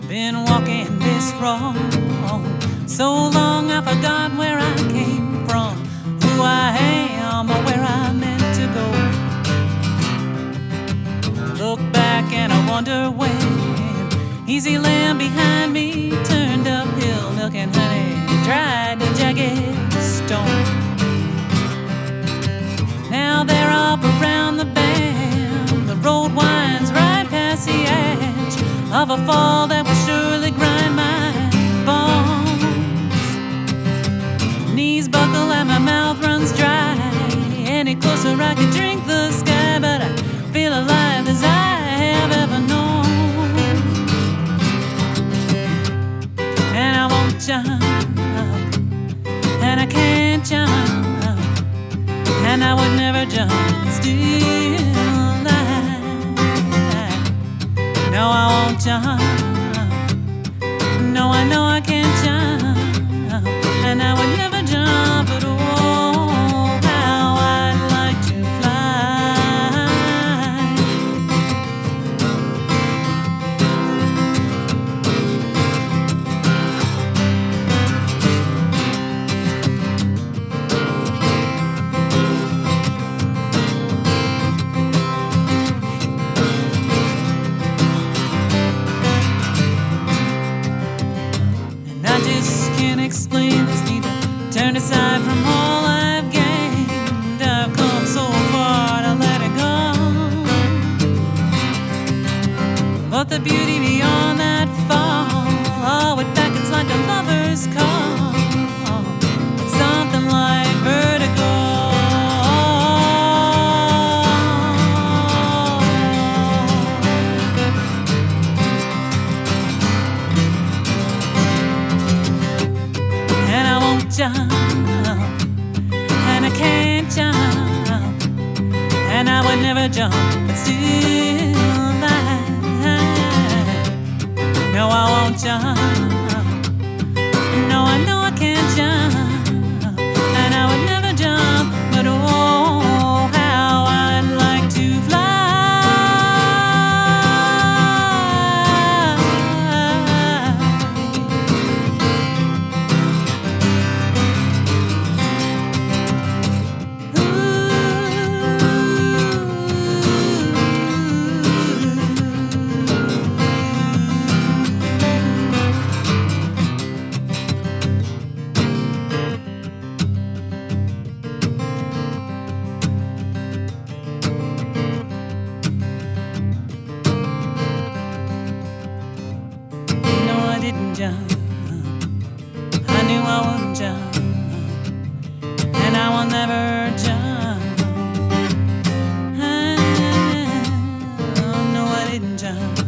Been walking this road so long I forgot where I came from, who I am or where I meant to go. Look back and I wonder when easy land behind me turned uphill, milk and honey dried the jagged stone. Now they're up around the bend, the road winds right past the edge of a fall that will surely grind my bones. Knees buckle and my mouth runs dry. Any closer I could drink the sky, but I feel alive as I have ever known. And I won't jump, and I can't jump, and I would never jump still. No, I won't jump. No, I know I can't jump, and I would never jump at all. How I'd like to can't explain this need to turn aside from all I've gained. I've come so far to let it go, but the beauty beyond that fall, oh, it beckons like a lover's call. It's something like vertigo. Jump, and I can't jump, and I would never jump, but still no, I won't jump. No, I know I can't jump, and I would never jump, but oh, how I'd like to fly. Jump. I knew I wouldn't jump, and I will never jump. No, I didn't jump.